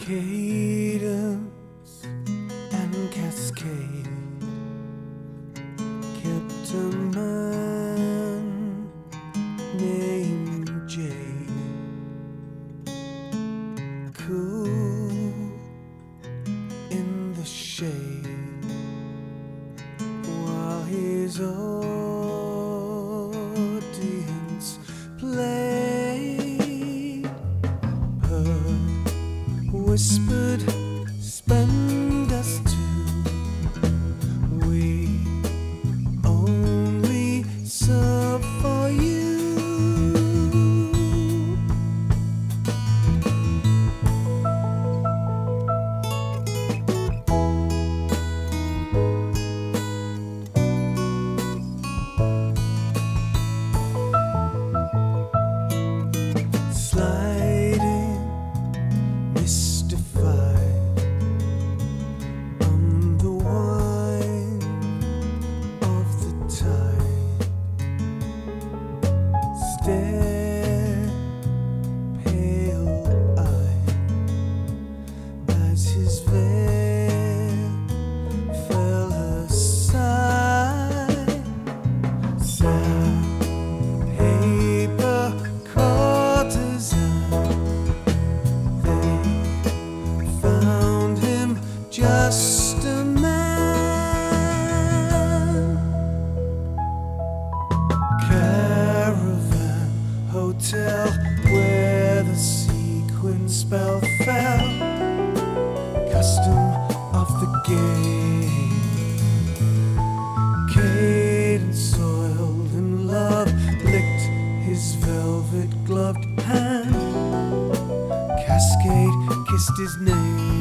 Cadence and cascade kept a man named Jay cool in the shade while his audience played. Heard, whispered, spend us two. We only serve for you. Sliding, mystified, I'm the wine of the tide. Stare, pale-eyed, as his veil fell aside. Sandpaper courtesan, they found him just a man. Caravan hotel where the sequin spell fell. Custom of the game. Cadence soiled in love licked his velvet gloved hand. Cascade kissed his name.